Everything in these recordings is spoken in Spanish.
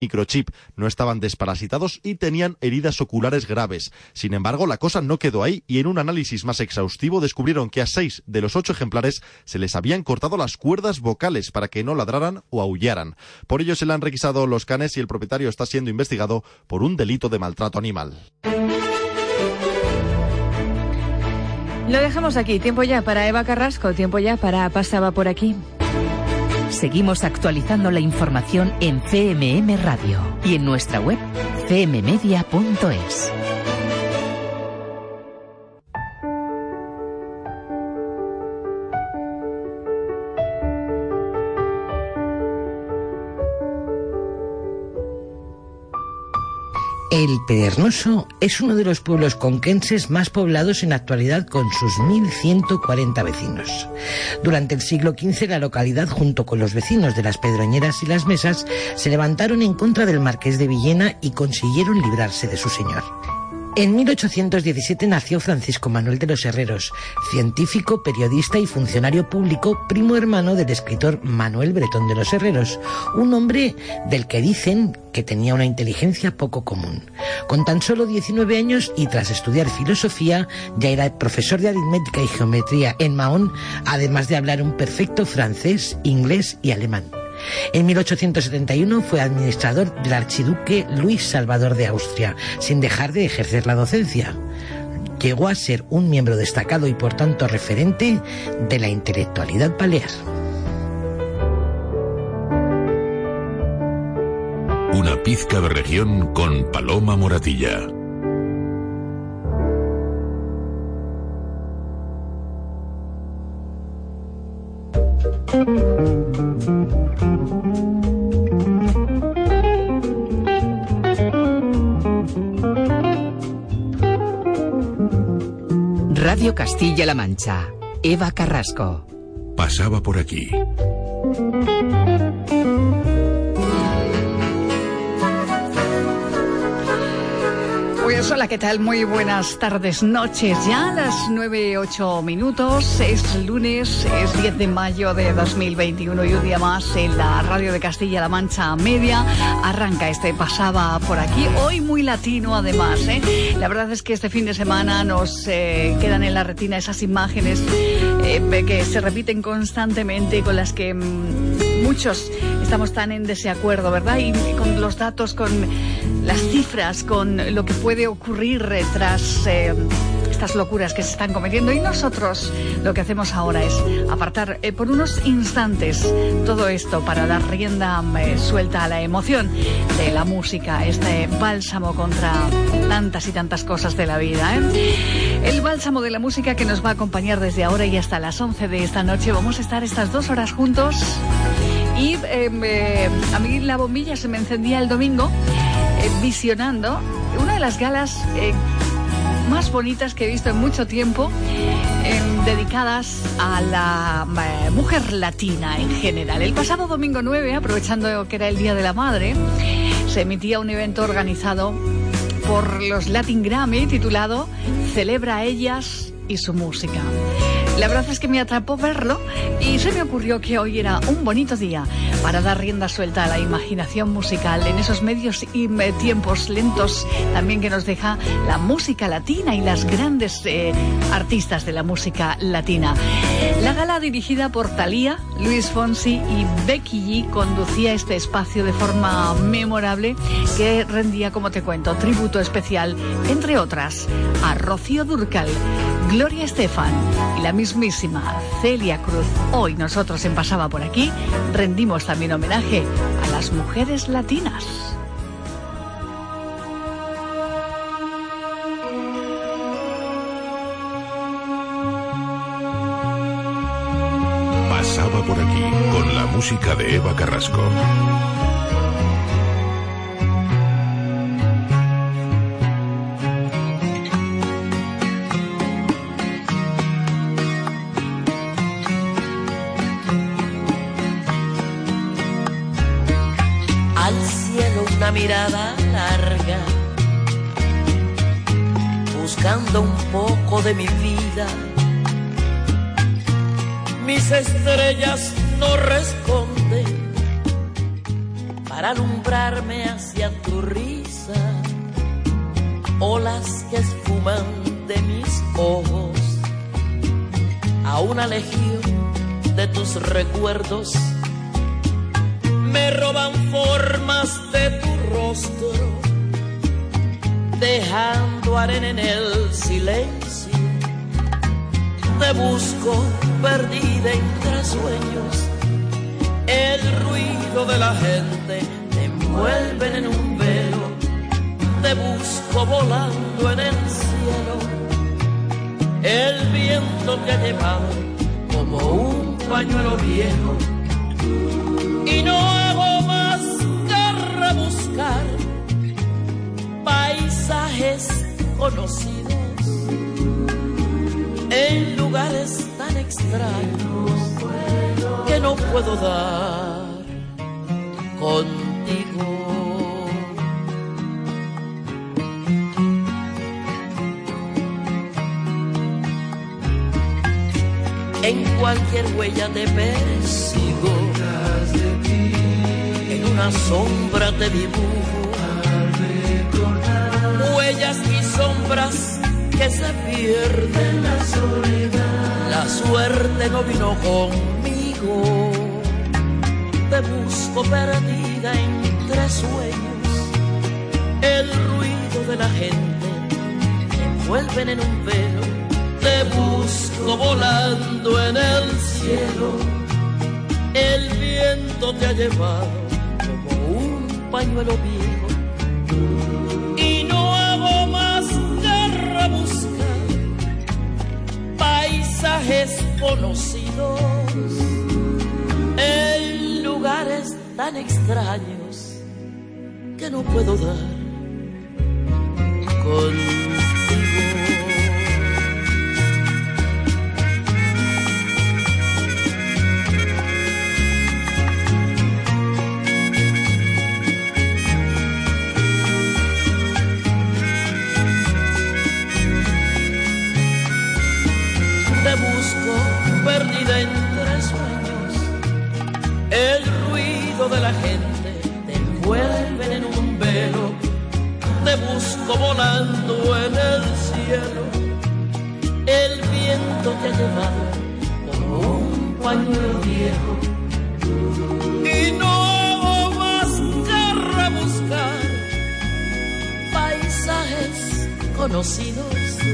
microchip, no estaban desparasitados y tenían heridas oculares graves. Sin embargo, la cosa no quedó ahí y en un análisis más exhaustivo descubrieron que a 6 de los 8 ejemplares se les habían cortado las cuerdas vocales para que no ladraran o aullaran. Por ello se le han requisado los canes y el propietario está siendo investigado por un delito de maltrato animal. Lo dejamos aquí. Tiempo ya para Eva Carrasco, tiempo ya para Pasaba por aquí. Seguimos actualizando la información en CMM Radio y en nuestra web cmmedia.es. El Pedregoso es uno de los pueblos conquenses más poblados en la actualidad con sus 1.140 vecinos. Durante el siglo XV la localidad, junto con los vecinos de las Pedroñeras y las Mesas, se levantaron en contra del marqués de Villena y consiguieron librarse de su señor. En 1817 nació Francisco Manuel de los Herreros, científico, periodista y funcionario público, primo hermano del escritor Manuel Bretón de los Herreros, un hombre del que dicen que tenía una inteligencia poco común. Con tan solo 19 años y tras estudiar filosofía, ya era profesor de aritmética y geometría en Mahón, además de hablar un perfecto francés, inglés y alemán. En 1871 fue administrador del archiduque Luis Salvador de Austria, sin dejar de ejercer la docencia. Llegó a ser un miembro destacado y por tanto referente de la intelectualidad balear. Una pizca de región con Paloma Moratilla. Radio Castilla-La Mancha. Eva Carrasco. Pasaba por aquí. Pues hola, ¿qué tal? Muy buenas tardes, noches. Ya a las 9:08 minutos. Es lunes, es 10 de mayo de 2021 y un día más en la radio de Castilla-La Mancha Media. Arranca este Pasaba por aquí. Hoy muy latino además, ¿eh? La verdad es que este fin de semana nos quedan en la retina esas imágenes que se repiten constantemente y con las que muchos estamos tan en desacuerdo, ¿verdad? Y con los datos, con las cifras, con lo que puede ocurrir tras estas locuras que se están cometiendo. Y nosotros lo que hacemos ahora es apartar por unos instantes todo esto para dar rienda suelta a la emoción de la música, este bálsamo contra tantas y tantas cosas de la vida, ¿eh? El bálsamo de la música que nos va a acompañar desde ahora y hasta las 11 de esta noche. Vamos a estar estas 2 horas juntos. Y a mí la bombilla se me encendía el domingo visionando una de las galas más bonitas que he visto en mucho tiempo, dedicadas a la mujer latina en general. El pasado domingo 9, aprovechando que era el Día de la Madre, se emitía un evento organizado por los Latin Grammy titulado Celebra a ellas y su música. La verdad es que me atrapó verlo y se me ocurrió que hoy era un bonito día para dar rienda suelta a la imaginación musical en esos medios y tiempos lentos también que nos deja la música latina y las grandes artistas de la música latina. La gala, dirigida por Thalía, Luis Fonsi y Becky G, conducía este espacio de forma memorable que rendía, como te cuento, tributo especial, entre otras, a Rocío Dúrcal, Gloria Estefan y la mismísima Celia Cruz. Hoy nosotros en Pasaba por aquí rendimos también homenaje a las mujeres latinas. Pasaba por aquí con la música de Eva Carrasco. Una mirada larga, buscando un poco de mi vida. Mis estrellas no responden, para alumbrarme hacia tu risa, olas que esfuman de mis ojos a una legión de tus recuerdos, me roban formas de tu rostro, dejando arena en el silencio. Te busco perdida entre sueños, el ruido de la gente te envuelven en un velo. Te busco volando en el cielo, el viento te ha llevado como un pañuelo viejo. Y no hago más que rebuscar paisajes conocidos en lugares tan extraños que no puedo dar contigo. En cualquier huella te persigo, en una sombra te dibujo, huellas y sombras que se pierden en la soledad. La suerte no vino conmigo, te busco perdida entre sueños, el ruido de la gente te envuelven en un velo. Te busco volando en el cielo, el viento te ha llevado como un pañuelo viejo. Y no hago más que rebuscar paisajes conocidos en lugares tan extraños que no puedo dar contigo. Te busco perdida entre sueños, el ruido de la gente te envuelve en un velo. Te busco volando en el cielo, el viento te ha llevado como un pañuelo viejo. Y no hago más que rebuscar paisajes conocidos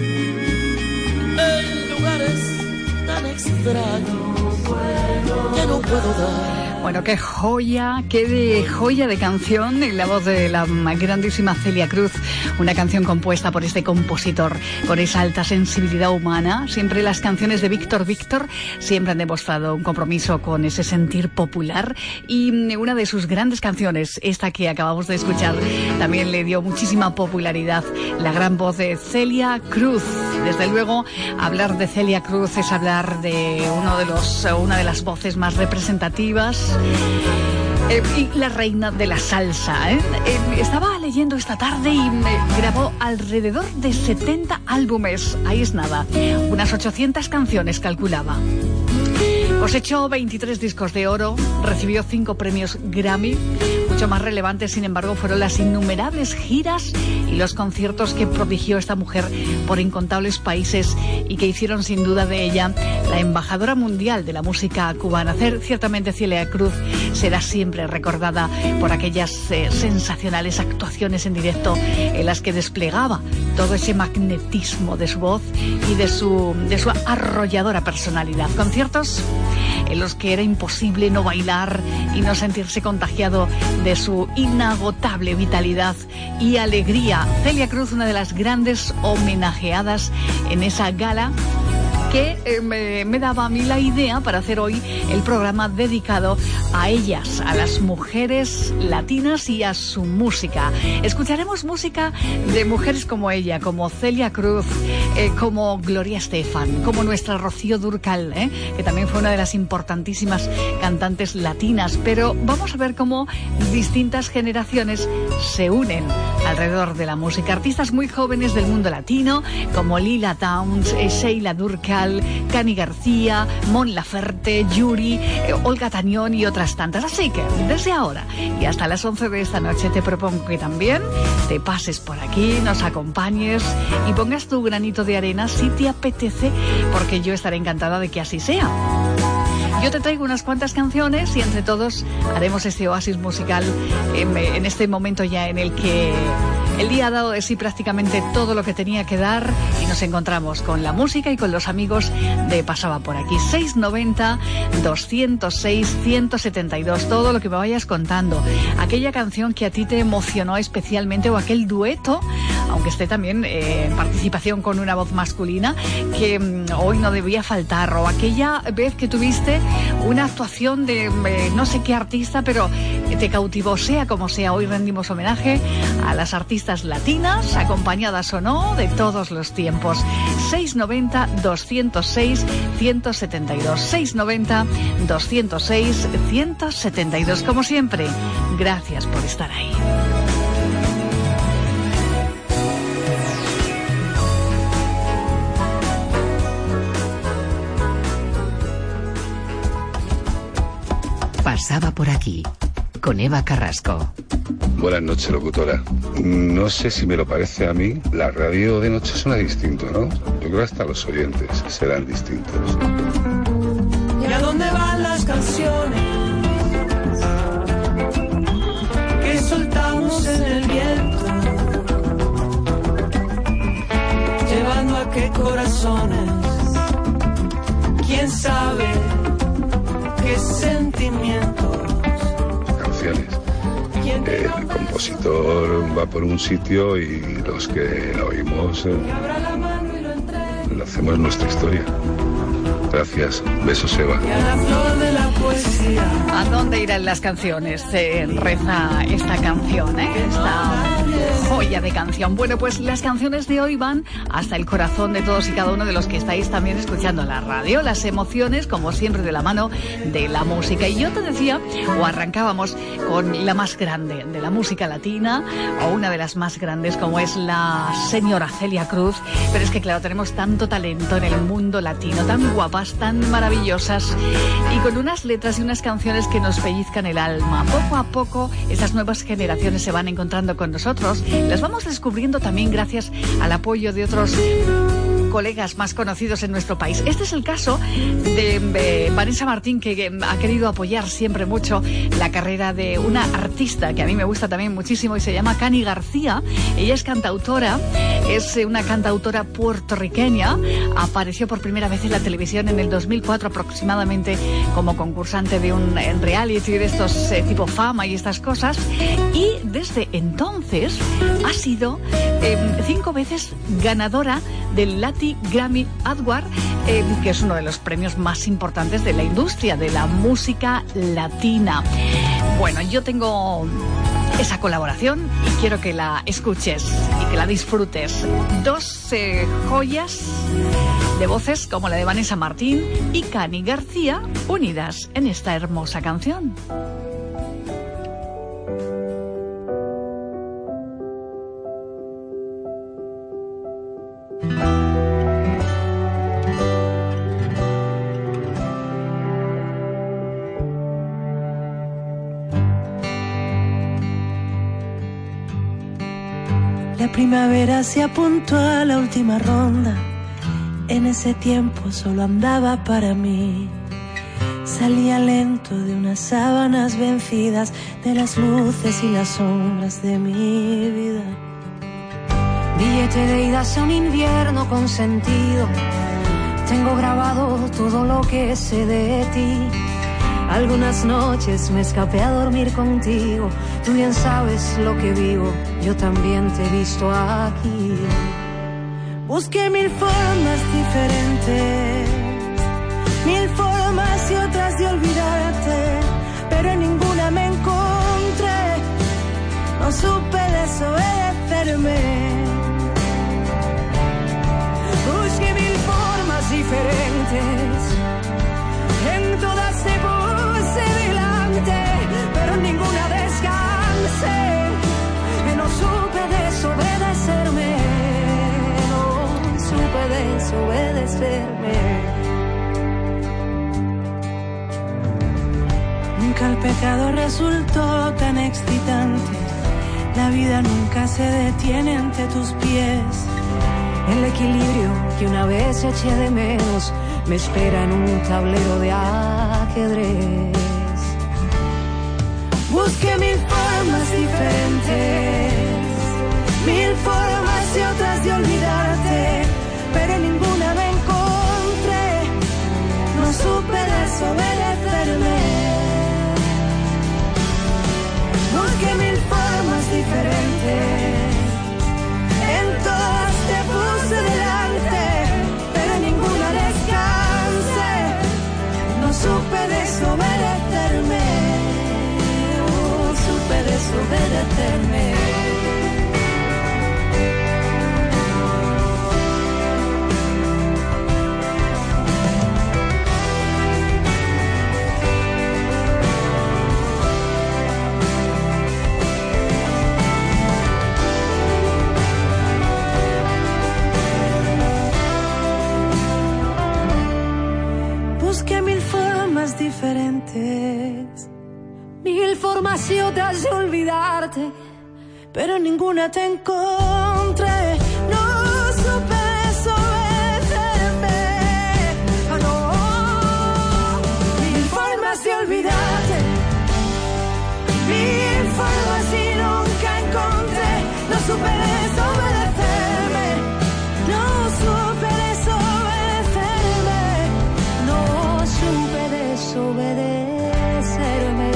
en lugares tan extraños que no puedo dar. Bueno, qué joya de canción en la voz de la grandísima Celia Cruz. Una canción compuesta por este compositor con esa alta sensibilidad humana. Siempre las canciones de Víctor siempre han demostrado un compromiso con ese sentir popular. Y una de sus grandes canciones, esta que acabamos de escuchar, también le dio muchísima popularidad. La gran voz de Celia Cruz. Desde luego, hablar de Celia Cruz es hablar de una de las voces más representativas. Y la reina de la salsa, ¿eh? Estaba leyendo esta tarde y grabó alrededor de 70 álbumes. Ahí es nada, unas 800 canciones calculaba. Cosechó 23 discos de oro, recibió 5 premios Grammy. Mucho más relevantes, sin embargo, fueron las innumerables giras y los conciertos que prodigió esta mujer por incontables países y que hicieron sin duda de ella la embajadora mundial de la música cubana. Ciertamente Celia Cruz será siempre recordada por aquellas sensacionales actuaciones en directo en las que desplegaba todo ese magnetismo de su voz y de su arrolladora personalidad. Conciertos en los que era imposible no bailar y no sentirse contagiado de su inagotable vitalidad y alegría. Celia Cruz, una de las grandes homenajeadas en esa gala, que me daba a mí la idea para hacer hoy el programa dedicado a ellas, a las mujeres latinas y a su música. Escucharemos música de mujeres como ella, como Celia Cruz, como Gloria Estefan, como nuestra Rocío Dúrcal, que también fue una de las importantísimas cantantes latinas. Pero vamos a ver cómo distintas generaciones se unen alrededor de la música. Artistas muy jóvenes del mundo latino, como Lila Downs, Sheila Dúrcal, musical, Cani García, Mon Laferte, Yuri, Olga Tañón y otras tantas. Así que desde ahora y hasta las 11 de esta noche te propongo que también te pases por aquí, nos acompañes y pongas tu granito de arena si te apetece, porque yo estaré encantada de que así sea. Yo te traigo unas cuantas canciones y entre todos haremos este oasis musical en este momento ya en el que el día ha dado de sí prácticamente todo lo que tenía que dar y nos encontramos con la música y con los amigos de Pasaba por aquí. 690-206-172, todo lo que me vayas contando. Aquella canción que a ti te emocionó especialmente o aquel dueto, aunque esté también en participación con una voz masculina, que hoy no debía faltar, o aquella vez que tuviste una actuación de no sé qué artista, pero te cautivó. Sea como sea, hoy rendimos homenaje a las artistas latinas, acompañadas o no, de todos los tiempos. 690-206-172. 690-206-172. Como siempre, gracias por estar ahí. Pasaba por aquí, con Eva Carrasco. Buenas noches, locutora. No sé si me lo parece a mí, la radio de noche suena distinto, ¿no? Yo creo que hasta los oyentes serán distintos. ¿Y a dónde van las canciones que soltamos en el viento? Llevando a qué corazones, quién sabe qué sentimientos. Canciones. El compositor va por un sitio y los que la oímos lo hacemos nuestra historia. Gracias. Besos, Eva. Y a la flor de la poesía. ¿A dónde irán las canciones? Reza esta canción, esta joya de canción. Bueno, pues las canciones de hoy van hasta el corazón de todos y cada uno de los que estáis también escuchando la radio. Las emociones, como siempre, de la mano de la música. Y yo te decía, o arrancábamos con la más grande de la música latina, o una de las más grandes, como es la señora Celia Cruz. Pero es que, claro, tenemos tanto talento en el mundo latino, tan guapas, tan maravillosas, y con unas letras y unas canciones que nos pellizcan el alma. Poco a poco, estas nuevas generaciones se van encontrando con nosotros. Las vamos descubriendo también gracias al apoyo de otros colegas más conocidos en nuestro país. Este es el caso de Vanessa Martín, que ha querido apoyar siempre mucho la carrera de una artista que a mí me gusta también muchísimo y se llama Cani García. Ella es cantautora, es una cantautora puertorriqueña. Apareció por primera vez en la televisión en el 2004 aproximadamente como concursante de un reality de estos tipo Fama y estas cosas, y desde entonces ha sido 5 veces ganadora del Latin Grammy Award, que es uno de los premios más importantes de la industria de la música latina. Bueno, yo tengo esa colaboración y quiero que la escuches y que la disfrutes. 2 joyas de voces como la de Vanessa Martín y Cani García unidas en esta hermosa canción. La primavera se apuntó a la última ronda. En ese tiempo solo andaba para mí. Salía lento de unas sábanas vencidas, de las luces y las sombras de mi vida. Billete de ida hacia un invierno con sentido. Tengo grabado todo lo que sé de ti. Algunas noches me escapé a dormir contigo. Tú bien sabes lo que vivo, yo también te he visto aquí. Busqué 1000 formas diferentes, 1000 formas y otras de olvidarte, pero en ninguna me encontré. No supe desobedecerme. Busqué 1000 formas diferentes, en todas te puse delante, pero en ninguna descansé. No supe desobedecerme, no supe desobedecerme. Hasta el pecado resultó tan excitante. La vida nunca se detiene ante tus pies. El equilibrio que una vez eché de menos me espera en un tablero de ajedrez. Busqué mil formas diferentes, mil formas y otras de olvidarte, pero ninguna me encontré. No supe desobedecerme. Busqué mil formas diferentes, en todas te puse delante, pero ninguna descansé. No supe desobedecerme, no supe desobedecerme. Busqué mil formas diferentes, mil formas y otras de olvidarte, pero ninguna te encontré. No supe desobedecerme. Oh, no. Mil formas de olvidarte, mil formas y nunca encontré. No supe desobedecerme. No supe desobedecerme. No supe desobedecerme.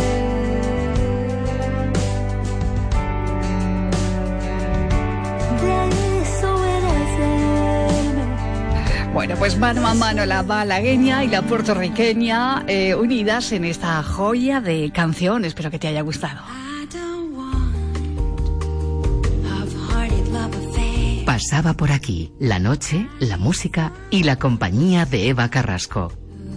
Bueno, pues mano a mano la malagueña y la puertorriqueña unidas en esta joya de canción. Espero que te haya gustado. Pasaba por aquí la noche, la música y la compañía de Eva Carrasco.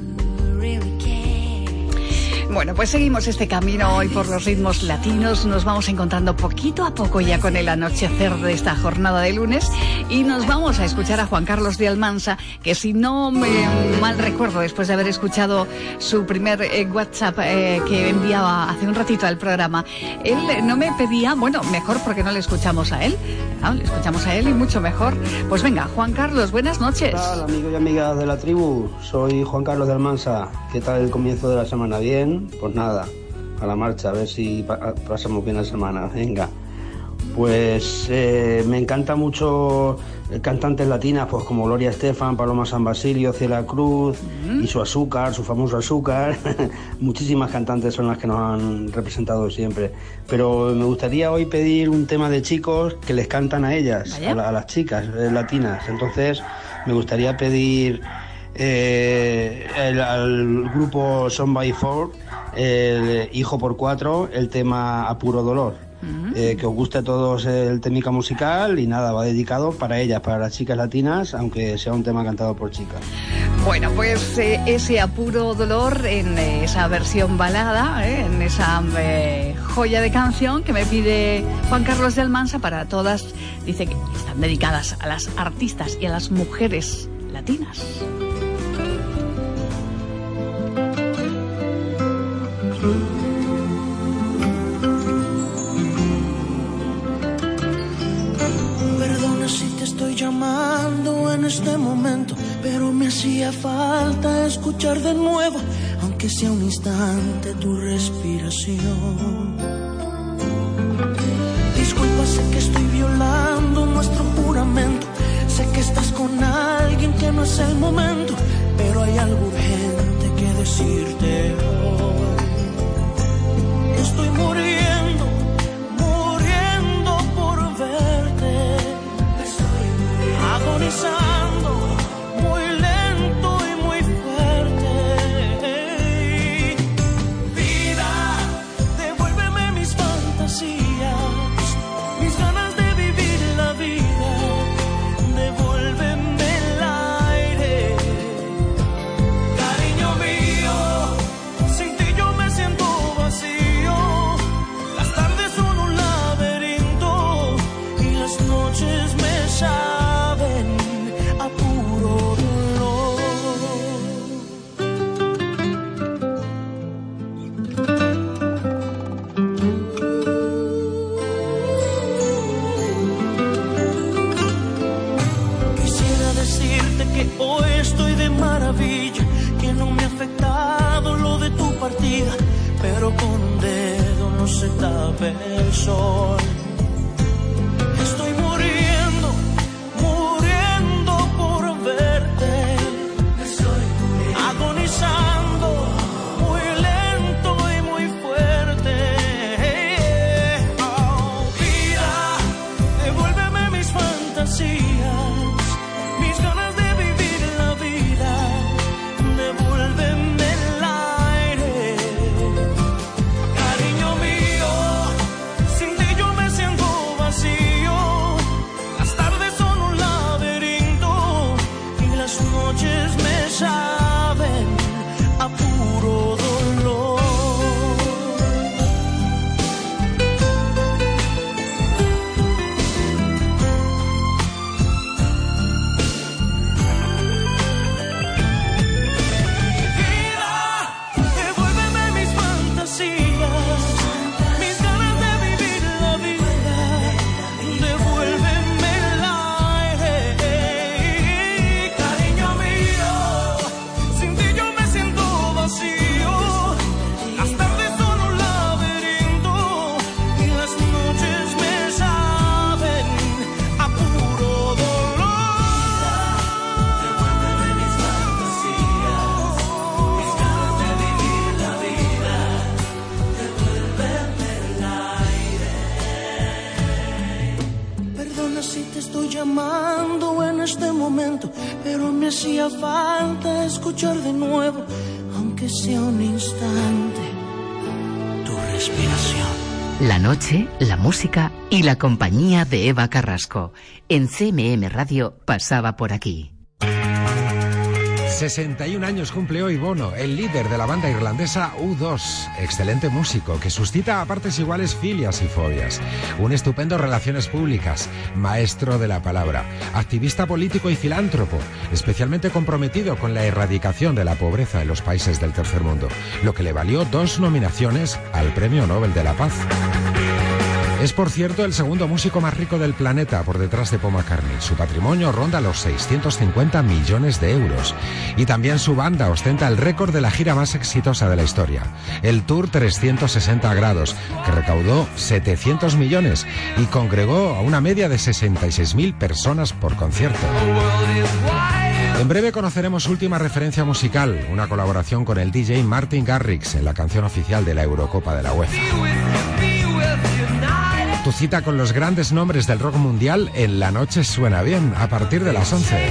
Bueno, pues seguimos este camino hoy por los ritmos latinos. Nos vamos encontrando poquito a poco ya con el anochecer de esta jornada de lunes y nos vamos a escuchar a Juan Carlos de Almansa, que si no me mal recuerdo, después de haber escuchado su primer WhatsApp que enviaba hace un ratito al programa, él no me pedía, bueno, mejor porque no le escuchamos a él, ¿no? Le escuchamos a él y mucho mejor. Pues venga, Juan Carlos, buenas noches. ¿Qué tal, amigos y amigas de la tribu? Soy Juan Carlos de Almansa. ¿Qué tal el comienzo de la semana? ¿Bien? Pues nada, a la marcha, a ver si pasamos bien la semana. Venga, pues me encanta mucho cantantes latinas, pues como Gloria Estefan, Paloma San Basilio, Ciela Cruz y su azúcar, su famoso azúcar. Muchísimas cantantes son las que nos han representado siempre. Pero me gustaría hoy pedir un tema de chicos que les cantan a ellas, a las chicas latinas. Entonces me gustaría pedir al grupo Son by Four, el Hijo por Cuatro, el tema A Puro Dolor. Que os guste a todos el técnica musical y nada, va dedicado para ellas, para las chicas latinas, aunque sea un tema cantado por chicas. Bueno, pues ese A Puro Dolor en esa versión balada, en esa joya de canción que me pide Juan Carlos de Almansa para todas, dice que están dedicadas a las artistas y a las mujeres latinas. Perdona si te estoy llamando en este momento, pero me hacía falta escuchar de nuevo, aunque sea un instante, tu respiración. Disculpa, sé que estoy violando nuestro juramento, sé que estás con alguien que no es el momento, pero hay algo urgente que decirte hoy. Estoy muriendo, muriendo por verte. Estoy muriendo, agonizando, muy lento y muy fuerte. Vida, devuélveme mis fantasías, mis ganas de vivir la vida. Devuélveme el aire. Cariño mío, sin ti se tape el sol. Estoy muriendo, muriendo por verte. Estoy agonizando, muy lento y muy fuerte. Oh, vida, devuélveme mis fantasías, mis ganas de vivir la vida. Devuélveme el aire, cariño mío. Sin ti yo me siento vacío. Las tardes son un laberinto y las noches me saben a puro dolor. Devuélveme mis fantasías, mis ganas de vivir la vida. Devuélveme el aire, cariño mío. Sin ti yo me siento vacío. Las tardes son un laberinto y las noches me saben a puro dolor. Devuélveme mis fantasías, mis ganas de vivir la vida. Devuélveme el aire. Perdona si te estoy llamando en este momento, pero me hacía falta escuchar de nuevo, aunque sea un instante, tu respiración. La noche, la música y la compañía de Eva Carrasco. En CMM Radio pasaba por aquí. 61 años cumple hoy Bono, el líder de la banda irlandesa U2. Excelente músico que suscita a partes iguales filias y fobias. Un estupendo relaciones públicas, maestro de la palabra, activista político y filántropo, especialmente comprometido con la erradicación de la pobreza en los países del tercer mundo, lo que le valió 2 nominaciones al Premio Nobel de la Paz. Es, por cierto, el segundo músico más rico del planeta, por detrás de Paul McCartney. Su patrimonio ronda los 650 millones de euros. Y también su banda ostenta el récord de la gira más exitosa de la historia, el Tour 360 grados, que recaudó 700 millones y congregó a una media de 66.000 personas por concierto. En breve conoceremos su última referencia musical, una colaboración con el DJ Martin Garrix en la canción oficial de la Eurocopa de la UEFA. Tu cita con los grandes nombres del rock mundial en La Noche Suena Bien, a partir de las 11.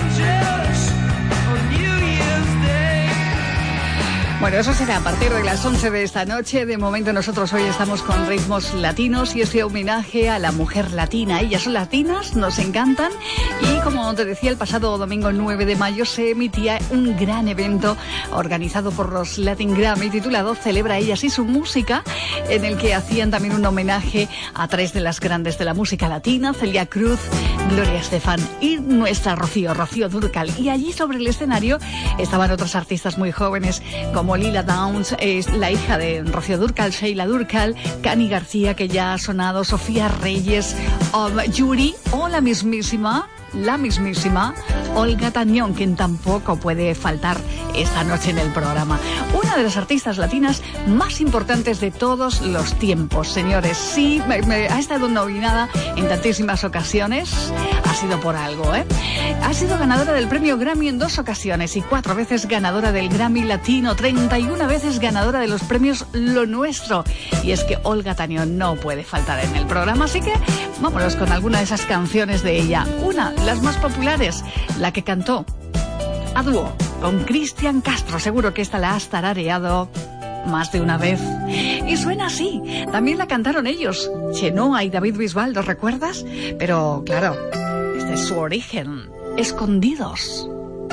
Bueno, eso será a partir de las 11 de esta noche. De momento nosotros hoy estamos con ritmos latinos y este homenaje a la mujer latina. Ellas son latinas, nos encantan y como te decía, el pasado domingo 9 de mayo se emitía un gran evento organizado por los Latin Grammy titulado Celebra Ellas y su música, en el que hacían también un homenaje a 3 de las grandes de la música latina, Celia Cruz, Gloria Estefan y nuestra Rocío Dúrcal. Y allí sobre el escenario estaban otros artistas muy jóvenes como Lila Downs, es la hija de Rocío Dúrcal, Sheila Dúrcal, Cani García, que ya ha sonado, Sofía Reyes, Yuri o la mismísima Olga Tañón, quien tampoco puede faltar esta noche en el programa. Una de las artistas latinas más importantes de todos los tiempos, señores. Sí, ha estado nominada en tantísimas ocasiones, ha sido por algo, ¿eh? Ha sido ganadora del premio Grammy en 2 ocasiones y 4 veces ganadora del Grammy Latino, 31 veces ganadora de los premios Lo Nuestro. Y es que Olga Tañón no puede faltar en el programa, así que vámonos con alguna de esas canciones de ella. Una, las más populares, la que cantó a dúo con Cristian Castro. Seguro que esta la has tarareado más de una vez. Y suena así. También la cantaron ellos, Chenoa y David Bisbal, ¿lo recuerdas? Pero claro, este es su origen. Escondidos.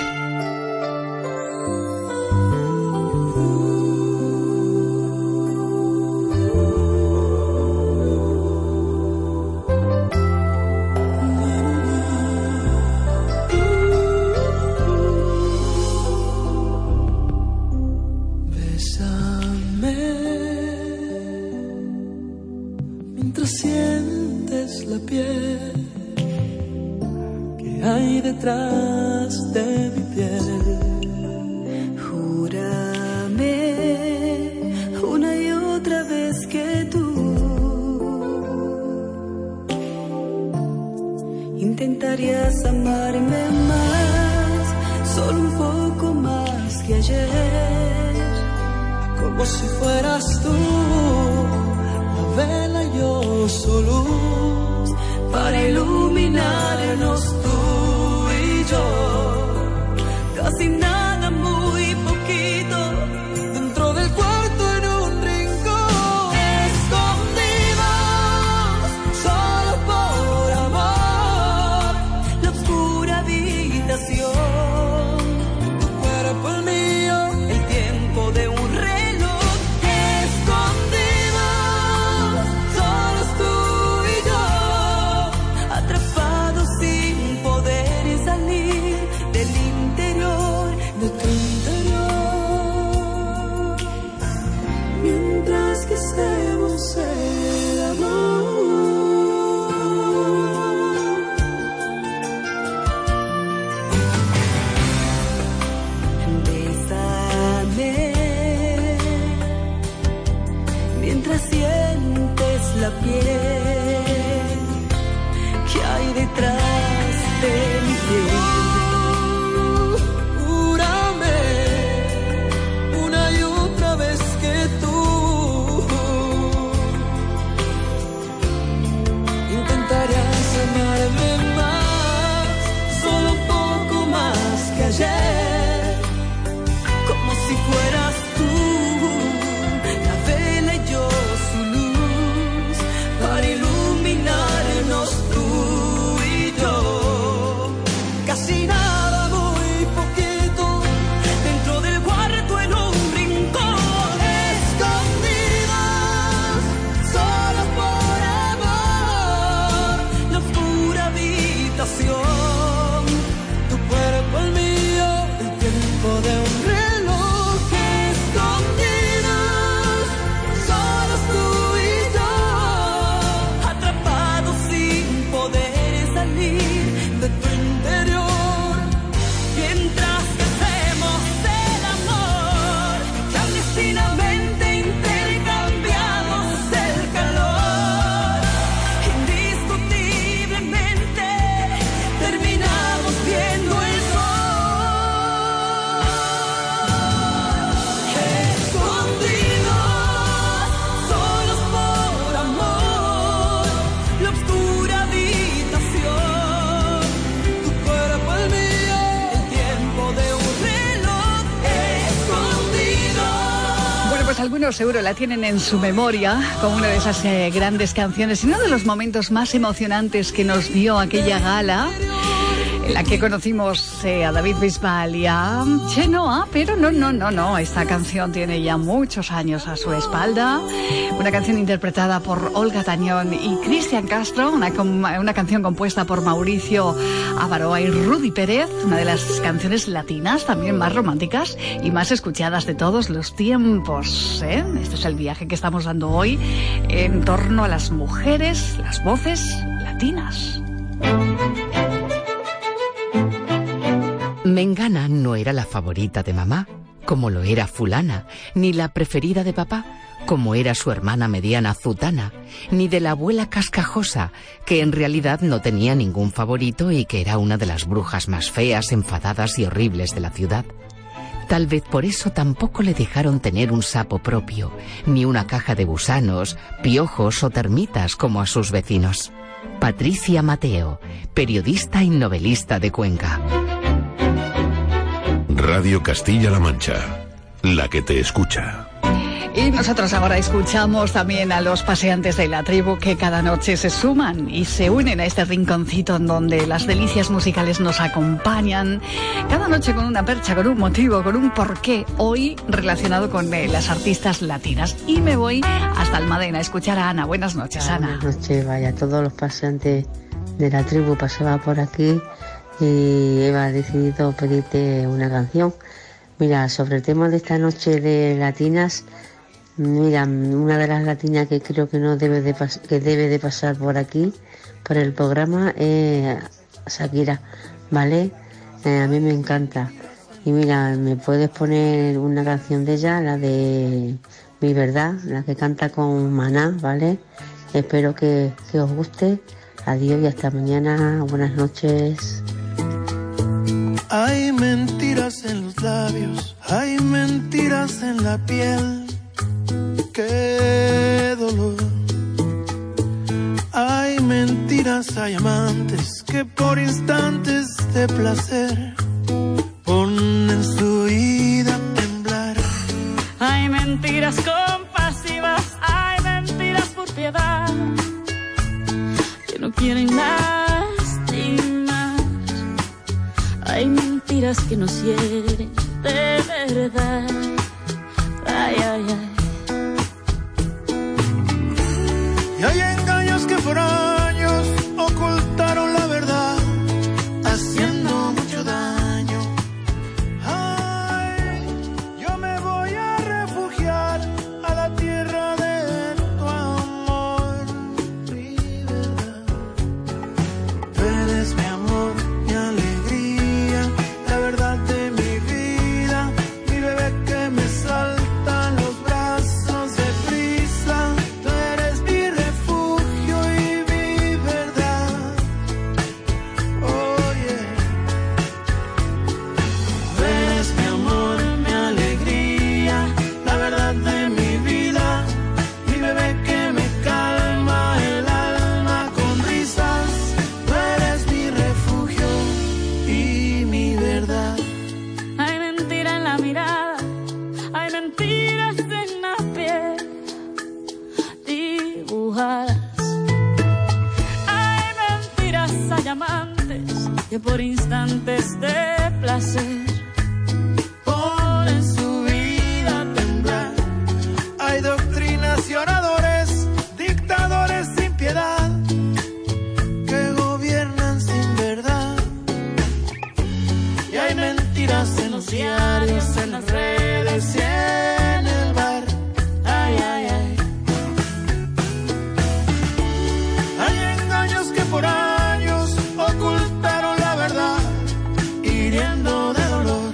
Detrás de mi piel, júrame una y otra vez que tú Intentarías amarme más, solo un poco más que ayer, como si fueras tú, la vela y yo su luz, para iluminarnos tú y yo, casi nada, muy poquito, dentro del cuarto en un rincón, escondidos, solo por amor, la oscura habitación, tu cuerpo el mío, el tiempo de un reloj, escondidos, solos tú y yo, atrapados sin poder salir del interior de tu interior, mientras que hacemos el amor. Bésame mientras sientes la piel que hay detrás de mi piel. Júrame una y otra vez que tú intentarías amarme más, solo un poco más que ayer, como si fueras tú, la vela y yo su luz, para iluminarnos tú y yo, casi nada, muy poquito, dentro del cuarto en un rincón, escondidos, solo por amor, la oscura habitación, tu cuerpo el mío, el tiempo de un reloj, escondidos, solos tú y yo, atrapados sin poder salir de tu interior, mientras que hacemos el amor, clandestinamente intercambiamos el calor, indiscutiblemente terminamos viendo el sol, escondidos, solos por amor, la oscura habitación, tu cuerpo el mío, el tiempo de un reloj, escondidos. Bueno, pues algunos seguro la tienen en su memoria como una de esas grandes canciones y uno de los momentos más emocionantes que nos dio aquella gala en la que conocimos a David Bisbal y a Chenoa, pero no, esta canción tiene ya muchos años a su espalda, una canción interpretada por Olga Tañón y Cristian Castro, una canción compuesta por Mauricio Avaroa y Rudy Pérez, una de las canciones latinas también más románticas y más escuchadas de todos los tiempos, ¿eh? Este es el viaje que estamos dando hoy en torno a las mujeres, las voces latinas. Mengana no era la favorita de mamá, como lo era fulana, ni la preferida de papá, como era su hermana mediana Zutana, ni de la abuela Cascajosa, que en realidad no tenía ningún favorito y que era una de las brujas más feas, enfadadas y horribles de la ciudad. Tal vez por eso tampoco le dejaron tener un sapo propio, ni una caja de gusanos, piojos o termitas como a sus vecinos. Patricia Mateo, periodista y novelista de Cuenca. Radio Castilla-La Mancha, la que te escucha. Y nosotros ahora escuchamos también a los paseantes de la tribu que cada noche se suman y se unen a este rinconcito en donde las delicias musicales nos acompañan cada noche con una percha, con un motivo, con un porqué, hoy relacionado con las artistas latinas. Y me voy hasta Almadena a escuchar a Ana. Buenas noches, Ana. Buenas noches, vaya, todos los paseantes de la tribu pasaban por aquí y Eva ha decidido pedirte una canción. Mira, sobre el tema de esta noche de latinas, mira, una de las latinas que creo que no debe de pasar por aquí, por el programa, es Shakira, ¿vale? A mí me encanta. Y mira, me puedes poner una canción de ella, la de Mi Verdad, la que canta con Maná, ¿vale? Espero que os guste Adiós y hasta mañana. Buenas noches. Hay mentiras en los labios, hay mentiras en la piel. Qué dolor. Hay mentiras, hay amantes que por instantes de placer ponen su vida a temblar. Hay mentiras compasivas, hay mentiras por piedad, que no quieren lastimar. Hay mentiras que nos hieren de verdad. Ay, ay, ay. Y hay engaños que por años ocultaron la verdad, haciendo mucho daño. Ay, yo me voy a refugiar a la tierra de tu amor, mi verdad. Tú eres mi amor, mi alegría, la verdad de mi vida, mi bebé que me salta en los brazos de prisa. Tú eres mi refugio y mi verdad. Oye, tú eres mi amor, mi alegría, la verdad de mi vida, mi bebé que me calma el alma con risas. Tú eres mi refugio y mi verdad. Hay mentira en la mirada, hay mentiras en la piel dibujadas. Hay mentiras, hay amantes que por instantes de placer Ponen su vida a temblar. Hay doctrinas y oradores, dictadores sin piedad, que gobiernan sin verdad. Y hay mentiras en los diarios, en las redes y en el bar. Ay, ay, ay. Hay engaños que por años ocultaron la verdad, hiriendo de dolor.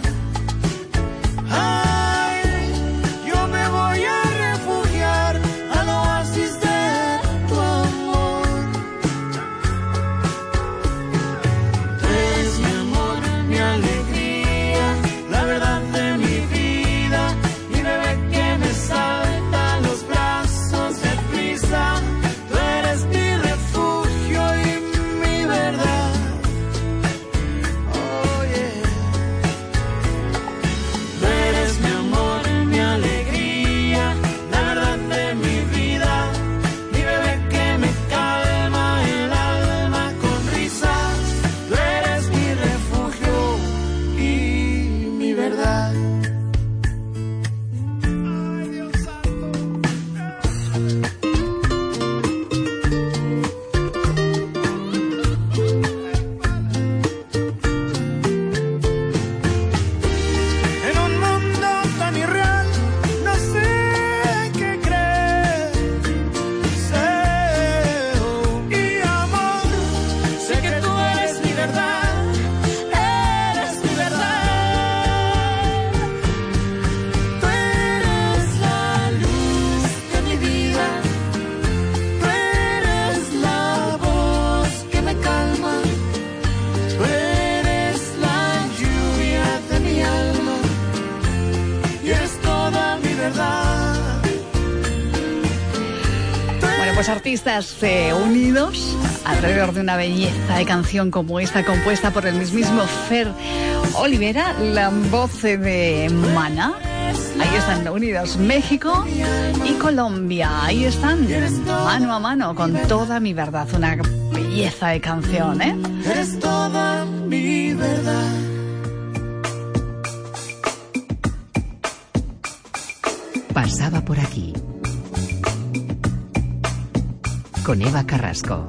Ay, yo me voy a refugiar al oasis de tu amor. Tú eres mi amor, mi alegría, la verdad de mi vida, mi bebé que me salta en los brazos de prisa. Tú eres mi refugio y mi verdad. Oye, tú eres mi amor, mi alegría, la verdad de mi vida, mi bebé que me calma el alma con risas. Tú eres mi refugio y mi verdad. Ay, Dios santo. En un mundo tan irreal, no sé qué creer. Deseo y amor, sé que tú eres mi verdad, eres mi verdad. Tú eres la luz de mi vida, tú eres la voz que me calma, tú eres la lluvia de mi alma y eres toda mi verdad. Bueno, pues artistas unidos alrededor de una belleza de canción como esta, compuesta por el mismísimo Fer Olivera, la voz de Maná. Ahí están unidos México y Colombia. Ahí están, mano a mano, con toda mi verdad. Una belleza de canción, ¿eh? Eres toda mi verdad. Pasaba por aquí. Con Eva Carrasco.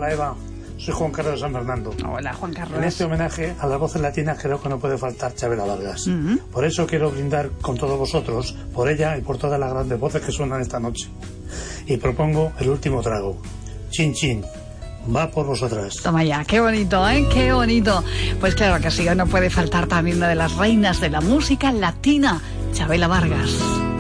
Hola Eva, soy Juan Carlos de San Fernando. Hola Juan Carlos. En este homenaje a las voces latinas creo que no puede faltar Chabela Vargas. Por eso quiero brindar con todos vosotros, por ella y por todas las grandes voces que suenan esta noche. Y propongo el último trago. Chin Chin. Va por vosotras. Toma ya, qué bonito, ¿eh? Qué bonito. Pues claro que sí, no puede faltar también una de las reinas de la música latina, Chabela Vargas.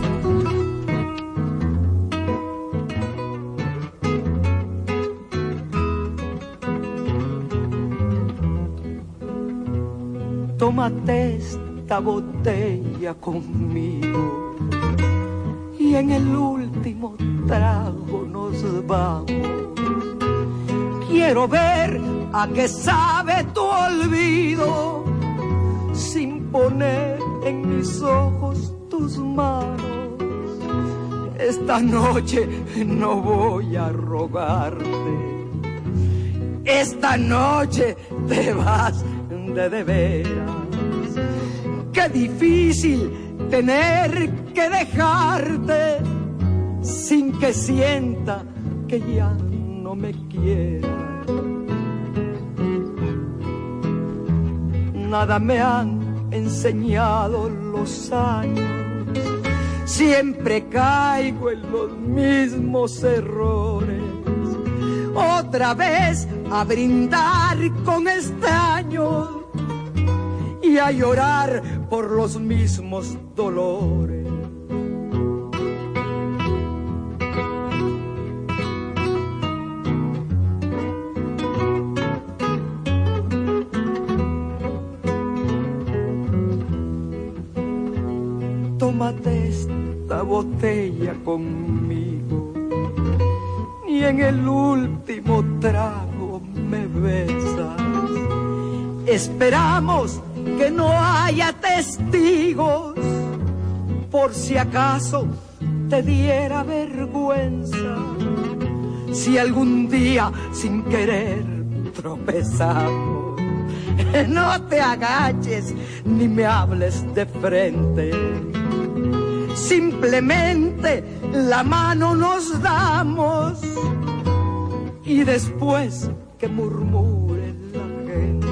Tómate esta botella conmigo y en el último trago nos vamos. Quiero ver a qué sabe tu olvido sin poner en mis ojos tus manos. Esta noche no voy a rogarte, esta noche te vas de veras. Qué difícil tener que dejarte sin que sienta que ya no me quieras. Nada me han enseñado los años, siempre caigo en los mismos errores. Otra vez a brindar con extraños y a llorar por los mismos dolores. Tómate esta botella conmigo y en el último trago me besas. Esperamos que no haya testigos por si acaso te diera vergüenza. Si algún día sin querer tropezamos, no te agaches ni me hables de frente. Simplemente la mano nos damos y después que murmure la gente.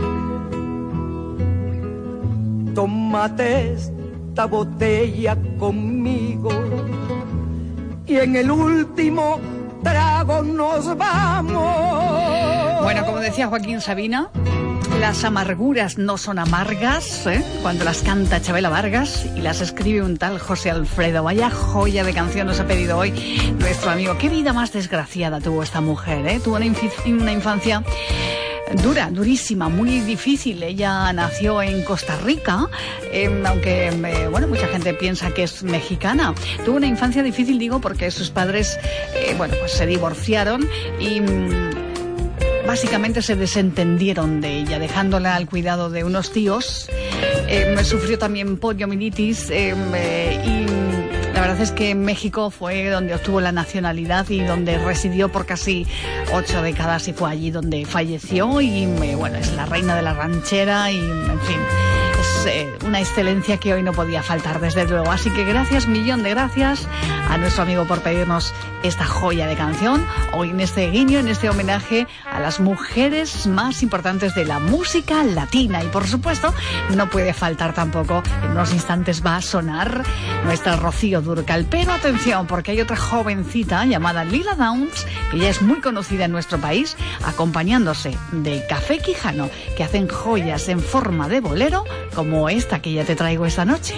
Tómate esta botella conmigo y en el último trago nos vamos. Bueno, como decía Joaquín Sabina, las amarguras no son amargas, ¿eh? Cuando las canta Chabela Vargas y las escribe un tal José Alfredo. Vaya joya de canción nos ha pedido hoy nuestro amigo. Qué vida más desgraciada tuvo esta mujer, ¿eh? Tuvo una infancia dura, durísima, muy difícil. Ella nació en Costa Rica, aunque bueno, mucha gente piensa que es mexicana. Tuvo una infancia difícil, digo, porque sus padres bueno, pues se divorciaron y básicamente se desentendieron de ella, dejándola al cuidado de unos tíos. Sufrió también poliomielitis y la verdad es que México fue donde obtuvo la nacionalidad y donde residió por casi 8 décadas y fue allí donde falleció y bueno, es la reina de la ranchera y en fin, es una excelencia que hoy no podía faltar desde luego. Así que gracias, millón de gracias a nuestro amigo por pedirnos esta joya de canción hoy en este guiño, en este homenaje a las mujeres más importantes de la música latina. Y por supuesto no puede faltar tampoco, en unos instantes va a sonar nuestra Rocío Dúrcal, pero atención, porque hay otra jovencita llamada Lila Downs que ya es muy conocida en nuestro país, acompañándose de Café Quijano, que hacen joyas en forma de bolero como esta que ya te traigo esta noche.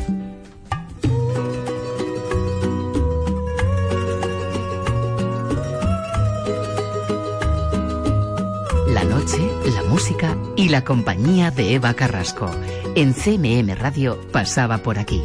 La noche, la música y la compañía de Eva Carrasco. En CMM Radio pasaba por aquí.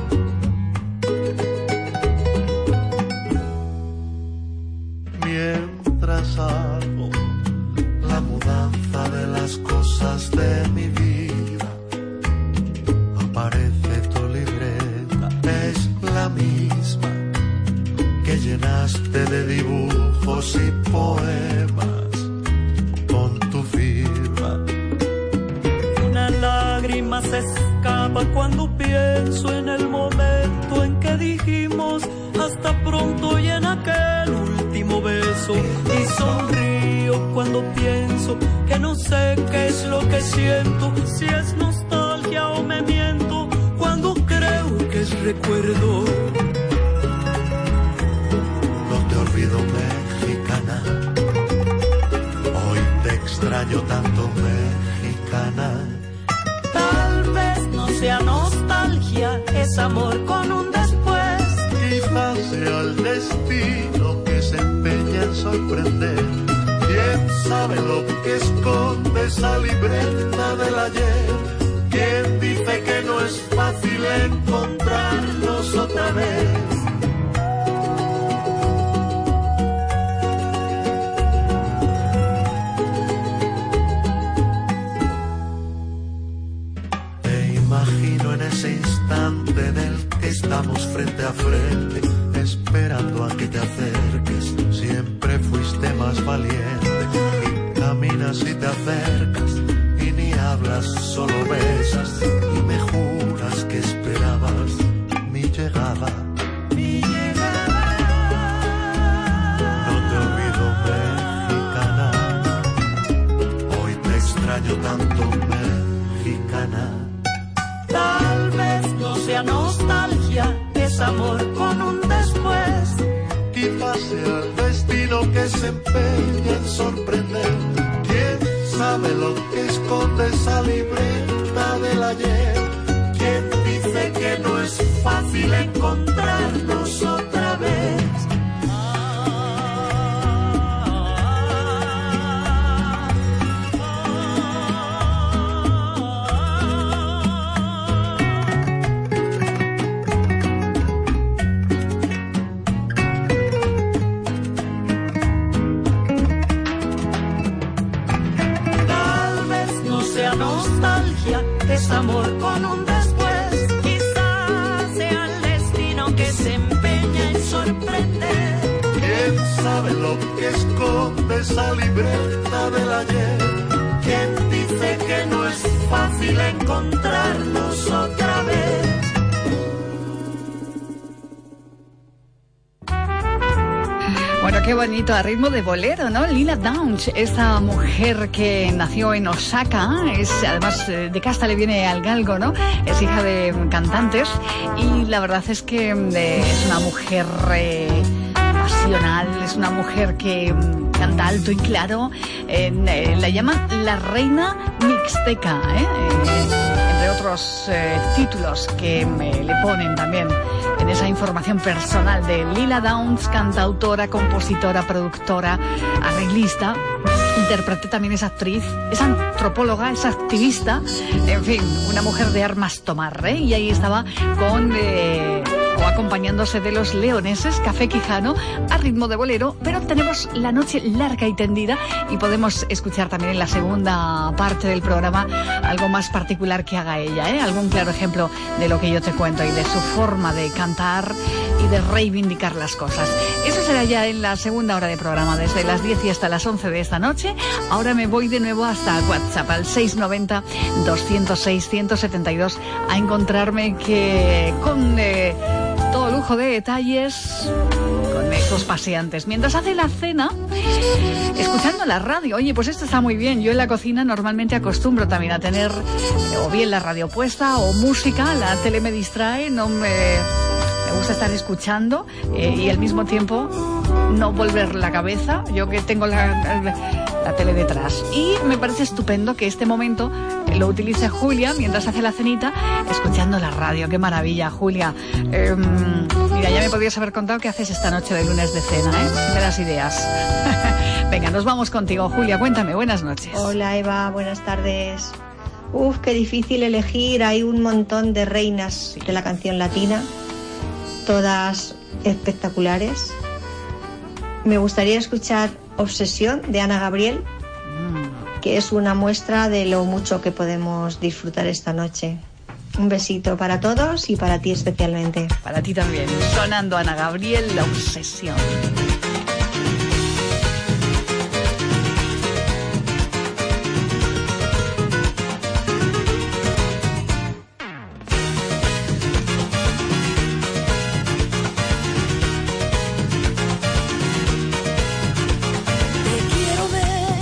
Mientras hago la mudanza de las cosas de mi vida, aparece tu libreta, es la misma que llenaste de dibujos y poemas. Una lágrima se escapa cuando pienso en el momento en que dijimos hasta pronto y en aquel último beso. Y sonrío pero cuando pienso que no sé qué es lo que siento, si es nostalgia o me miento, cuando creo que es recuerdo. No te olvido, mexicana, hoy te extraño tanto, mexicana. Tal vez no sea nostalgia, es amor con un después. Quizás sea el destino que se empeña en sorprender. ¿Quién sabe lo que esconde esa libreta del ayer? ¿Quién dice que no es fácil encontrarnos otra vez? Te imagino en ese instante en el que estamos frente a frente, esperando a que te acerques. Siempre fuiste más valiente y caminas y te acercas y ni hablas, solo besas y me juras que esperabas mi llegada. Mi llegada. No te olvido, mexicana, hoy te extraño tanto, mexicana. Tal vez no sea nostalgia, es amor con un después. Quizás sea el destino que se empeña en sorprender. ¿Quién sabe lo que esconde esa libreta del ayer? ¿Quién dice que no es fácil encontrarnos otra vez? Es amor con un después. Quizás sea el destino que se empeña en sorprender. ¿Quién sabe lo que esconde esa libreta del ayer? ¿Quién dice que no es fácil encontrarnos otra vez? Bueno, qué bonito, a ritmo de bolero, ¿no? Lila Downs, esta mujer que nació en Osaka, es además de casta le viene al galgo, ¿no? Es hija de cantantes y la verdad es que es una mujer pasional, es una mujer que canta alto y claro, la llaman la reina mixteca, entre otros títulos que le ponen también en esa información personal de Lila Downs, cantautora, compositora, productora, arreglista, intérprete, también es actriz, es antropóloga, es activista, en fin, una mujer de armas tomar, y ahí estaba con acompañándose de los leoneses, Café Quijano, a ritmo de bolero, pero tenemos la noche larga y tendida y podemos escuchar también en la segunda parte del programa algo más particular que haga ella, algún claro ejemplo de lo que yo te cuento y de su forma de cantar y de reivindicar las cosas. Eso será ya en la segunda hora de programa, desde las 10 y hasta las 11 de esta noche. Ahora me voy de nuevo hasta WhatsApp, al 690-206-172, a encontrarme que con todo lujo de detalles con esos paseantes mientras hace la cena, escuchando la radio. Oye, pues esto está muy bien. Yo en la cocina normalmente acostumbro también a tener o bien la radio puesta o música. La tele me distrae, no me gusta estar escuchando y al mismo tiempo no volver la cabeza, yo que tengo la tele detrás. Y me parece estupendo que este momento lo utilice Julia mientras hace la cenita, escuchando la radio. Qué maravilla, Julia. Mira, ya me podrías haber contado qué haces esta noche de lunes de cena, si me das ideas. Venga, nos vamos contigo, Julia, cuéntame, buenas noches. Hola, Eva, buenas tardes. Uf, qué difícil elegir, hay un montón de reinas de la canción latina, todas espectaculares. Me gustaría escuchar Obsesión de Ana Gabriel, que es una muestra de lo mucho que podemos disfrutar esta noche. Un besito para todos y para ti especialmente. Para ti también. Sonando Ana Gabriel, La Obsesión. Te quiero ver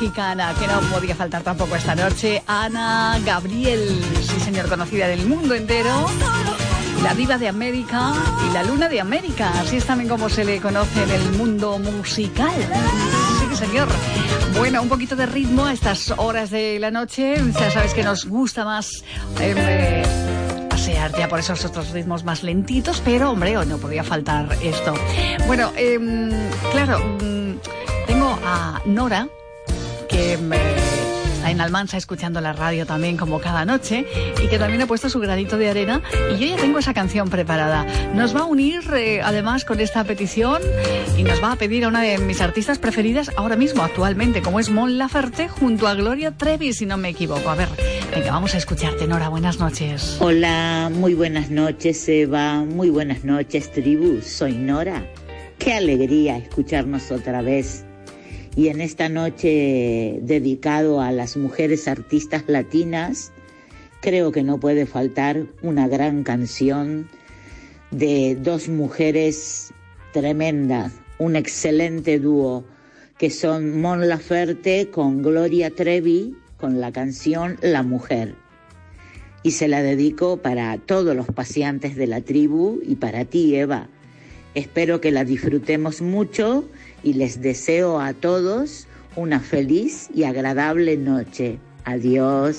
mexicana, que no podía faltar tampoco esta noche. Ana Gabriel, sí señor, conocida del mundo entero. La diva de América y la luna de América, así es también como se le conoce en el mundo musical. Sí, señor. Bueno, un poquito de ritmo a estas horas de la noche. Ya sabes que nos gusta más pasear ya por esos otros ritmos más lentitos, pero hombre, hoy no podía faltar esto. Bueno, claro, tengo a Nora, que está en Almansa escuchando la radio también como cada noche y que también ha puesto su granito de arena, y yo ya tengo esa canción preparada. Nos va a unir además con esta petición y nos va a pedir a una de mis artistas preferidas ahora mismo, actualmente, como es Mon Laferte junto a Gloria Trevi, si no me equivoco. A ver, venga, vamos a escucharte, Nora, buenas noches. Hola, muy buenas noches, Eva, muy buenas noches, tribu, soy Nora. Qué alegría escucharnos otra vez. Y en esta noche dedicado a las mujeres artistas latinas, creo que no puede faltar una gran canción de dos mujeres tremendas, un excelente dúo, que son Mon Laferte con Gloria Trevi, con la canción La Mujer. Y se la dedico para todos los paseantes de la tribu y para ti, Eva. Espero que la disfrutemos mucho y les deseo a todos una feliz y agradable noche. Adiós.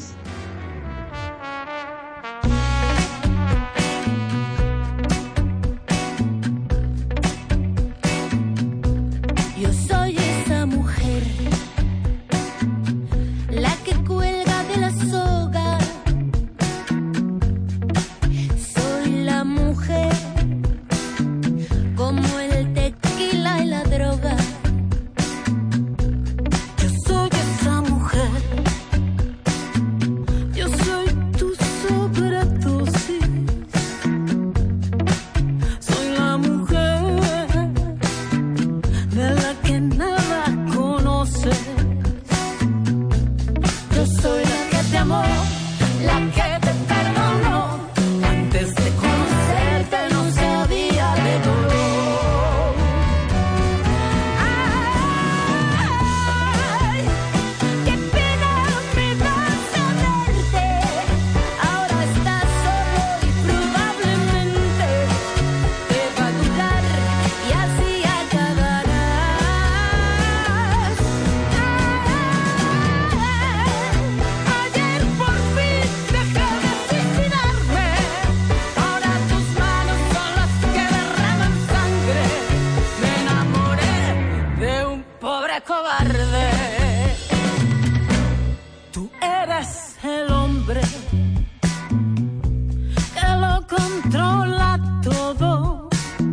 Yo soy esa mujer, la que cuelga de la soga. Soy la mujer como el tequila y la droga. Yo soy esa mujer, yo soy tu sobredosis. Soy la mujer de la que nada conoces. Yo soy la que te amó, la que te perdonó. Antes de conocerte no sabía de dolor. Ay, qué pena me da saberte. Ahora estás solo y probablemente te va a durar y así acabarás. Ayer por fin dejé de suicidarme. Ahora tus manos son las que derraman sangre. Me enamoré de un pobre cobarde. Tú eres el hombre que lo controla todo.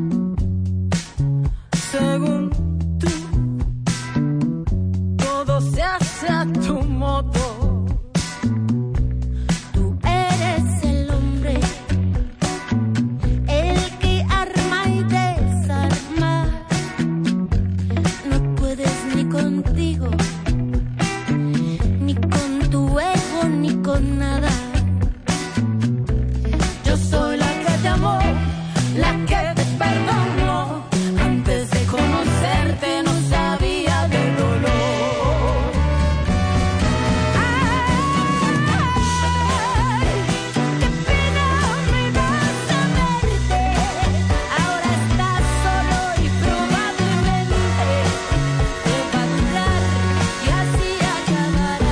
Según tú, todo se hace a tu modo. Tú eres el hombre, el que arma y desarma. No puedes ni contigo, ni con tu ego, ni con nada. Yo soy la que te amó, la que te perdonó. Antes de conocerte no sabía de dolor. Qué pena me da saberte. Ahora estás solo y probablemente te va a durar y así acabarás.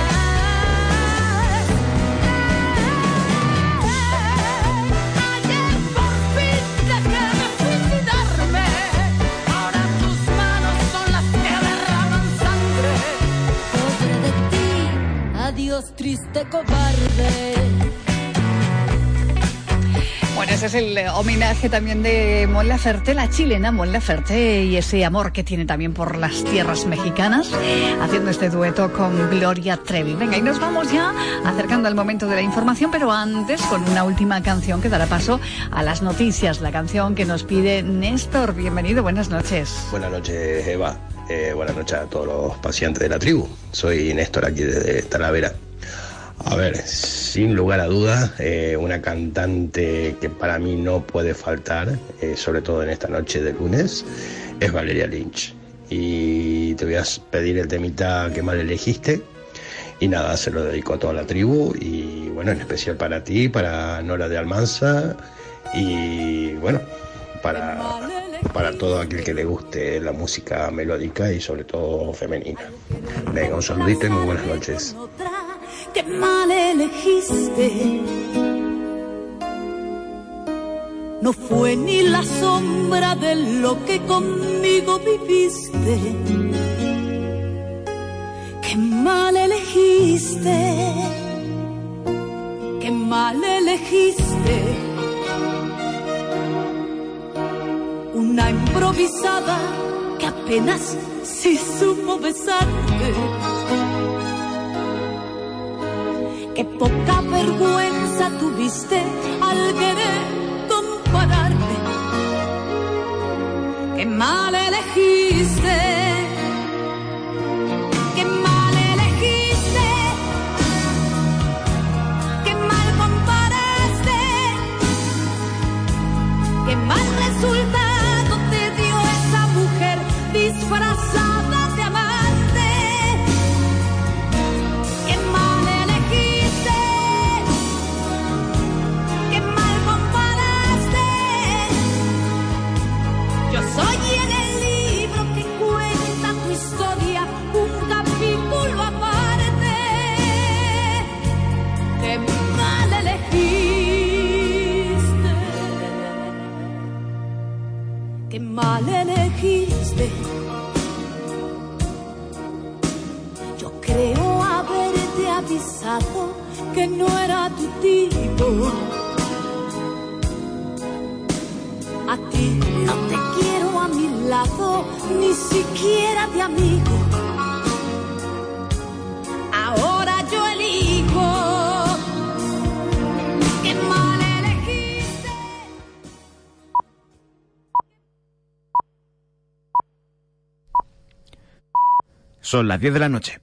Ayer por fin dejé de suicidarme. Ahora tus manos son las que derraman sangre. Pobre de ti, adiós triste cobarde. Bueno, ese es el homenaje también de Mon Laferte, la chilena Mon Laferte, y ese amor que tiene también por las tierras mexicanas, haciendo este dueto con Gloria Trevi. Venga, y nos vamos ya acercando al momento de la información, pero antes con una última canción que dará paso a las noticias, la canción que nos pide Néstor. Bienvenido, buenas noches. Buenas noches, Eva. Buenas noches a todos los pacientes de la tribu. Soy Néstor, aquí desde Talavera. A ver, sin lugar a dudas, una cantante que para mí no puede faltar, sobre todo en esta noche de lunes, es Valeria Lynch. y te voy a pedir el temita que mal elegiste. Y nada, se lo dedico a toda la tribu y bueno, en especial para ti, para Nora de Almansa y bueno, para todo aquel que le guste la música melódica y sobre todo femenina. Venga, un saludito y muy buenas noches. Que mal elegiste. No fue ni la sombra de lo que conmigo viviste. Qué mal elegiste. Qué mal elegiste. Una improvisada que apenas sí supo besarte. Qué poca vergüenza tuviste al querer compararte. Qué mal elegiste. Qué mal elegiste. Qué mal comparaste. Qué mal resultado te dio esa mujer disfrazada de amante. Qué mal elegiste. Qué mal comparaste. Yo soy en el libro que cuenta tu historia, un capítulo aparte. Qué mal elegiste. Qué mal elegiste. Yo creo haberte avisado que no era tu tipo. A ti no te quiero a mi lado, ni siquiera de amigo. Ahora yo elijo. Qué mal elegiste. Son las 10 de la noche.